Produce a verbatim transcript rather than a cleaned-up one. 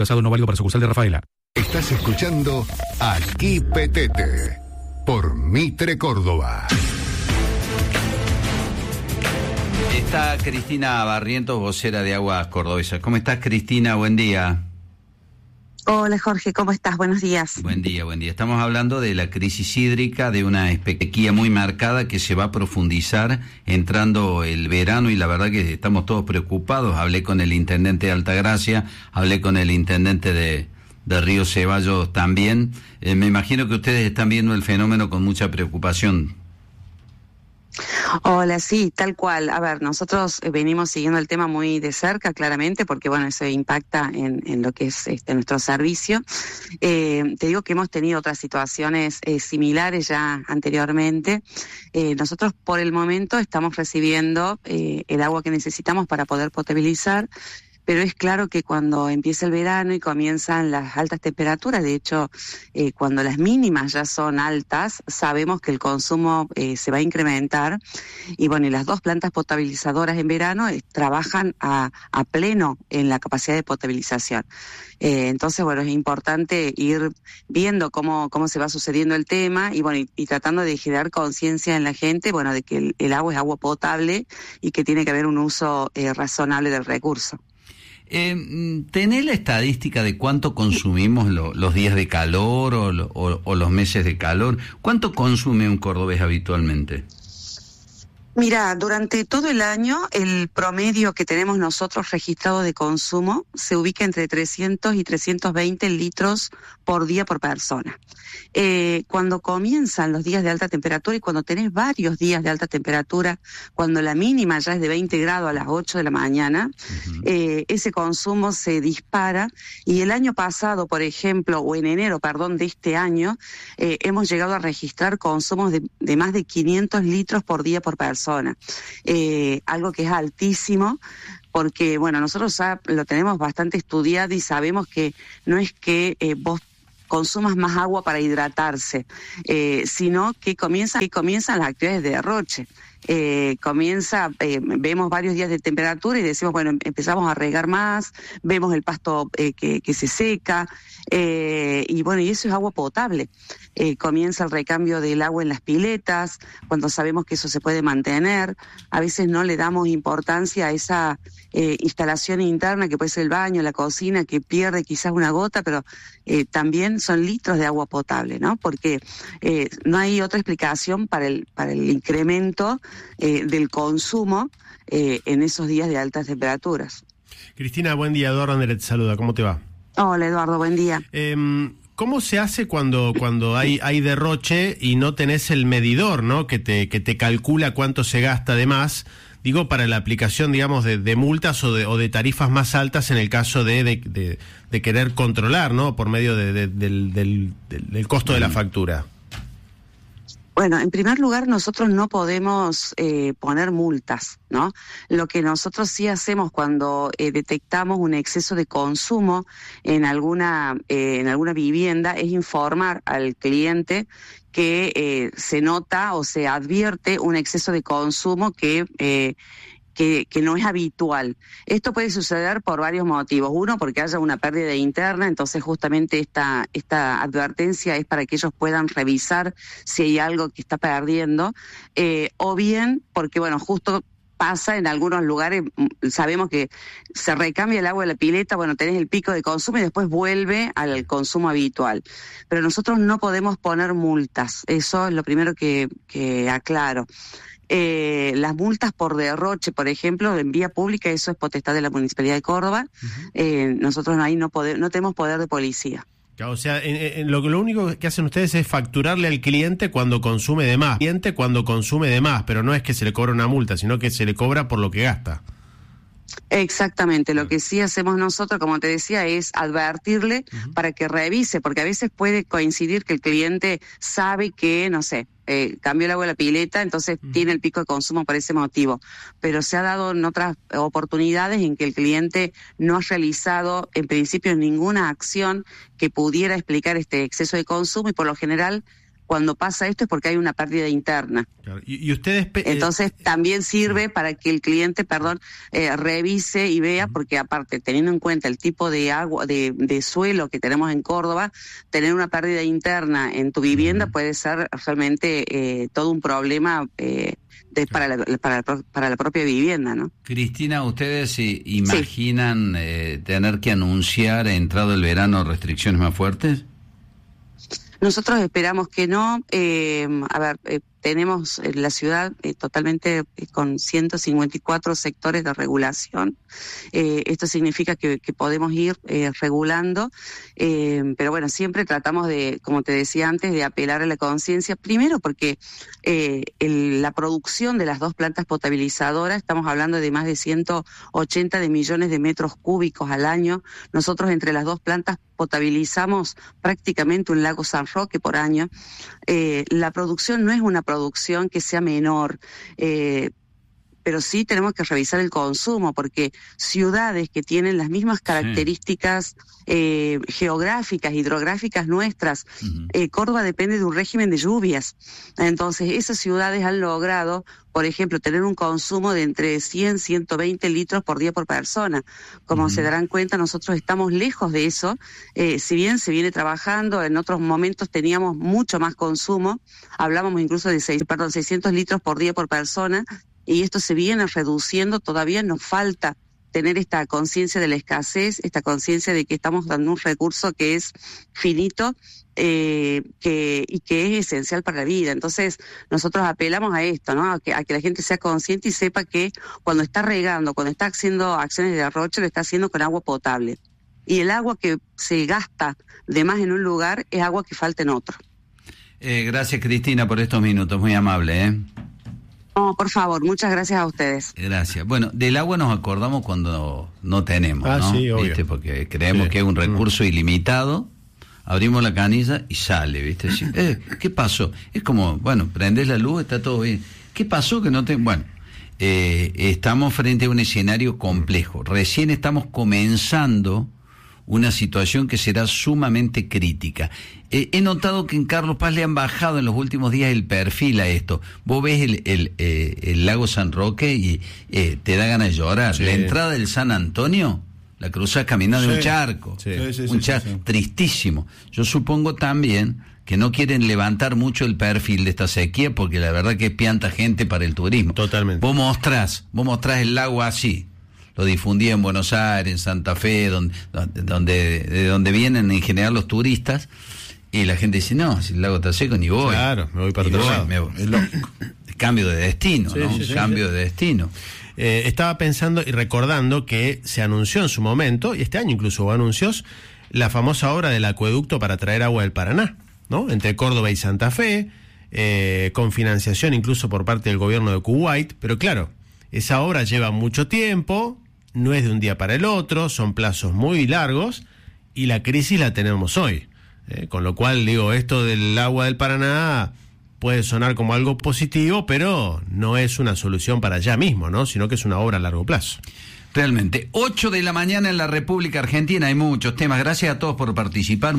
Pasado no válido para sucursal de Rafaela. Estás escuchando Aquí Petete por Mitre Córdoba. Está Cristina Barrientos, vocera de Aguas Cordobesas. ¿Cómo estás, Cristina? Buen día. Hola, Jorge, ¿cómo estás? Buenos días. Buen día, buen día. Estamos hablando de la crisis hídrica, de una sequía muy marcada que se va a profundizar entrando el verano, y la verdad que estamos todos preocupados. Hablé con el intendente de Altagracia, hablé con el intendente de, de Río Ceballos también. Eh, me imagino que ustedes están viendo el fenómeno con mucha preocupación. Hola, sí, tal cual. A ver, nosotros venimos siguiendo el tema muy de cerca, claramente, porque bueno, eso impacta en, en lo que es este nuestro servicio. Eh, te digo que hemos tenido otras situaciones eh, similares ya anteriormente. Eh, nosotros por el momento estamos recibiendo eh, el agua que necesitamos para poder potabilizar. Pero es claro que cuando empieza el verano y comienzan las altas temperaturas, de hecho, eh, cuando las mínimas ya son altas, sabemos que el consumo eh, se va a incrementar. Y bueno, y las dos plantas potabilizadoras en verano eh, trabajan a, a pleno en la capacidad de potabilización. Eh, entonces, bueno, es importante ir viendo cómo, cómo se va sucediendo el tema y bueno, y, y tratando de generar conciencia en la gente, bueno, de que el, el agua es agua potable y que tiene que haber un uso eh, razonable del recurso. Eh, ¿Tenés la estadística de cuánto consumimos lo, los días de calor o, o, o los meses de calor? ¿Cuánto consume un cordobés habitualmente? Mira, durante todo el año el promedio que tenemos nosotros registrado de consumo se ubica entre trescientos y trescientos veinte litros por día por persona. Eh, cuando comienzan los días de alta temperatura y cuando tenés varios días de alta temperatura, cuando la mínima ya es de veinte grados a las ocho de la mañana, uh-huh. eh, ese consumo se dispara. Y el año pasado, por ejemplo, o en enero, perdón, de este año, eh, hemos llegado a registrar consumos de, de más de quinientos litros por día por persona. Eh, algo que es altísimo, porque, bueno, nosotros ya lo tenemos bastante estudiado y sabemos que no es que eh, vos consumas más agua para hidratarse, eh, sino que comienza, que comienzan las actividades de derroche. Eh, comienza, eh, vemos varios días de temperatura y decimos, bueno, empezamos a regar más, vemos el pasto eh, que, que se seca, eh, y bueno, y eso es agua potable. Eh, comienza el recambio del agua en las piletas, cuando sabemos que eso se puede mantener. A veces no le damos importancia a esa eh, instalación interna que puede ser el baño, la cocina, que pierde quizás una gota, pero eh, también son litros de agua potable, ¿no? Porque eh, no hay otra explicación para el, para el incremento Eh, del consumo eh, en esos días de altas temperaturas. Cristina, buen día. Eduardo Anderet te saluda. ¿Cómo te va? Hola, Eduardo, buen día. Eh, ¿Cómo se hace cuando cuando hay hay derroche y no tenés el medidor, ¿no? Que te que te calcula cuánto se gasta de más? Digo, para la aplicación, digamos, de, de multas o de, o de tarifas más altas en el caso de, de, de, de querer controlar, ¿no? Por medio de, de, del, del, del, del costo de la factura. Bueno, en primer lugar, nosotros no podemos eh, poner multas, ¿no? Lo que nosotros sí hacemos cuando eh, detectamos un exceso de consumo en alguna eh, en alguna vivienda es informar al cliente que eh, se nota o se advierte un exceso de consumo que eh, Que, que no es habitual. Esto puede suceder por varios motivos. Uno, porque haya una pérdida interna, entonces justamente esta, esta advertencia es para que ellos puedan revisar si hay algo que está perdiendo, eh, o bien porque, bueno, justo pasa en algunos lugares, sabemos que se recambia el agua de la pileta, bueno, tenés el pico de consumo y después vuelve al consumo habitual. Pero nosotros no podemos poner multas, eso es lo primero que, que aclaro. Eh, las multas por derroche, por ejemplo, en vía pública, eso es potestad de la Municipalidad de Córdoba. Uh-huh. Eh, nosotros ahí no, poder, no tenemos poder de policía. O sea, en, en lo, lo único que hacen ustedes es facturarle al cliente cuando consume de más. Cliente cuando consume de más, pero no es que se le cobra una multa, sino que se le cobra por lo que gasta. Exactamente, lo que sí hacemos nosotros, como te decía, es advertirle uh-huh. para que revise, porque a veces puede coincidir que el cliente sabe que, no sé, eh, cambió el agua de la pileta, entonces uh-huh. tiene el pico de consumo por ese motivo, pero se ha dado en otras oportunidades en que el cliente no ha realizado en principio ninguna acción que pudiera explicar este exceso de consumo y por lo general cuando pasa esto es porque hay una pérdida interna. Claro. Y, y ustedes... Eh, Entonces también sirve para que el cliente, perdón, eh, revise y vea, porque aparte, teniendo en cuenta el tipo de agua, de, de suelo que tenemos en Córdoba, tener una pérdida interna en tu vivienda uh-huh. puede ser realmente eh, todo un problema eh, de, para, la, para, la, para la propia vivienda, ¿no? Cristina, ¿ustedes eh, imaginan sí. eh, tener que anunciar, entrado el verano, restricciones más fuertes? Nosotros esperamos que no. Eh, a ver, eh, tenemos en la ciudad eh, totalmente eh, con ciento cincuenta y cuatro sectores de regulación. Eh, esto significa que, que podemos ir eh, regulando, eh, pero bueno, siempre tratamos de, como te decía antes, de apelar a la conciencia. Primero porque eh, el, la producción de las dos plantas potabilizadoras, estamos hablando de más de ciento ochenta de millones de metros cúbicos al año. Nosotros entre las dos plantas potabilizamos prácticamente un lago San Roque por año. Eh, la producción no es una producción que sea menor, eh, pero sí tenemos que revisar el consumo, porque ciudades que tienen las mismas características sí. eh, geográficas, hidrográficas nuestras, uh-huh. eh, Córdoba depende de un régimen de lluvias. Entonces, esas ciudades han logrado, por ejemplo, tener un consumo de entre cien, ciento veinte litros por día por persona. Como uh-huh. se darán cuenta, nosotros estamos lejos de eso. Eh, si bien se viene trabajando, en otros momentos teníamos mucho más consumo, hablábamos incluso de seis, perdón, seiscientos litros por día por persona, y esto se viene reduciendo. Todavía nos falta tener esta conciencia de la escasez, esta conciencia de que estamos dando un recurso que es finito eh, que, y que es esencial para la vida. Entonces nosotros apelamos a esto, ¿no? A que, a que la gente sea consciente y sepa que cuando está regando, cuando está haciendo acciones de derroche, lo está haciendo con agua potable. Y el agua que se gasta de más en un lugar es agua que falta en otro. Eh, gracias, Cristina, por estos minutos, muy amable, ¿eh? No, por favor, muchas gracias a ustedes. Gracias. Bueno, del agua nos acordamos cuando no tenemos, ah, ¿no? Sí, obvio. ¿Viste? Porque creemos sí. que es un recurso mm. ilimitado, abrimos la canilla y sale, ¿viste? Así, eh, ¿qué pasó? Es como, bueno, prendés la luz, está todo bien. ¿Qué pasó que no te...? Bueno, eh, estamos frente a un escenario complejo. Recién estamos comenzando una situación que será sumamente crítica. Eh, he notado que en Carlos Paz le han bajado en los últimos días el perfil a esto. Vos ves el, el, eh, el lago San Roque y eh, te da ganas de llorar. Sí. La entrada del San Antonio la cruzás caminando sí. en un charco. Sí. Sí, sí, un charco sí, sí. tristísimo. Yo supongo también que no quieren levantar mucho el perfil de esta sequía porque la verdad que pianta gente para el turismo. Totalmente. Vos mostrás, vos mostrás el lago así. Lo difundía en Buenos Aires, en Santa Fe, donde, donde, de donde vienen en general los turistas, y la gente dice, no, si el lago está seco, ni voy. Claro, me voy para otro lado. Me voy. Es lógico. Cambio de destino, sí, ¿no? Sí, sí, Cambio sí. de destino. Eh, estaba pensando y recordando que se anunció en su momento, y este año incluso hubo anuncios, la famosa obra del acueducto para traer agua del Paraná, ¿no? Entre Córdoba y Santa Fe, eh, con financiación incluso por parte del gobierno de Kuwait, pero claro, esa obra lleva mucho tiempo, no es de un día para el otro, son plazos muy largos y la crisis la tenemos hoy. Eh, con lo cual, digo, esto del agua del Paraná puede sonar como algo positivo, pero no es una solución para ya mismo, ¿no? Sino que es una obra a largo plazo. Realmente, ocho de la mañana en la República Argentina, hay muchos temas. Gracias a todos por participar.